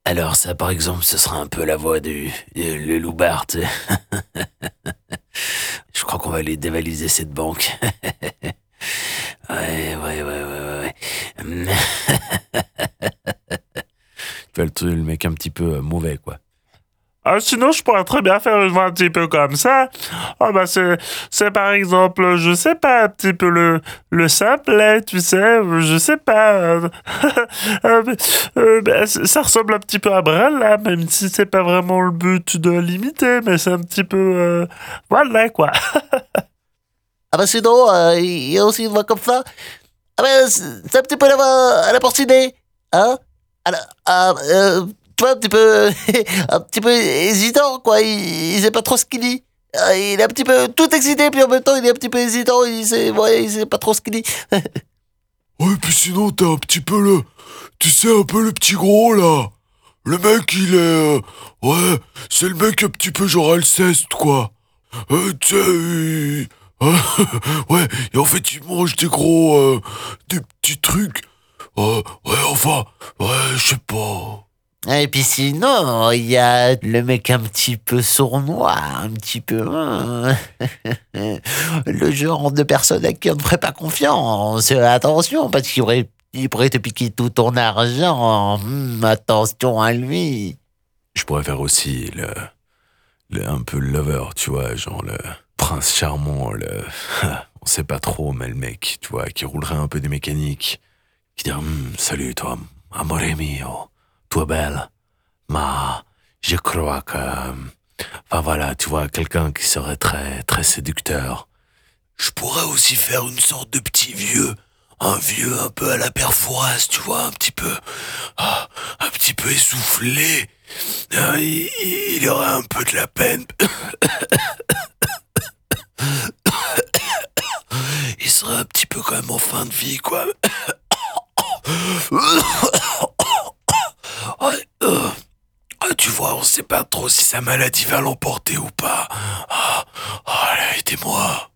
Alors ça, par exemple, ce sera un peu la voix le loupard, tu sais. Je crois qu'on va aller dévaliser cette banque. Ouais. Tu vois le mec un petit peu mauvais, quoi. Ah, sinon, je pourrais très bien faire une voix un petit peu comme ça. Ah bah c'est par exemple, je sais pas, un petit peu le simplet, tu sais, je sais pas. Ça ressemble un petit peu à Brel, là, même si c'est pas vraiment le but de l'imiter, mais c'est un petit peu... voilà, quoi. Ah bah sinon, il y a aussi une voix comme ça. Ah bah c'est un petit peu la voix à la porcinée, hein. Tu vois, un petit peu, un petit peu hésitant, quoi. Il sait pas trop ce qu'il dit. Il est un petit peu tout excité, puis en même temps, il est un petit peu hésitant. Il sait pas trop ce qu'il dit. Ouais, puis sinon, t'as un petit peu tu sais, un peu le petit gros, là. Le mec, il est... ouais, c'est le mec un petit peu genre Alceste, quoi. Tu sais, ouais, et en fait, il mange des petits trucs. Ouais, enfin, ouais, je sais pas. Et puis sinon, il y a le mec un petit peu sournois, un petit peu... le genre de personne à qui on ne ferait pas confiance. Attention, parce il pourrait te piquer tout ton argent. Attention à lui. Je pourrais faire aussi un peu le lover, tu vois, genre le prince charmant, on sait pas trop, mais le mec, tu vois, qui roulerait un peu des mécaniques, qui dirait salut toi, amore mio, toi belle, ma, je crois que, enfin voilà, tu vois, quelqu'un qui serait très très séducteur. Je pourrais aussi faire une sorte de petit vieux. Un vieux un peu à la Perforas, tu vois, un petit peu essoufflé. Il aurait un peu de la peine. Il serait un petit peu quand même en fin de vie, quoi. Tu vois, on sait pas trop si sa maladie va l'emporter ou pas. Allez, aidez-moi.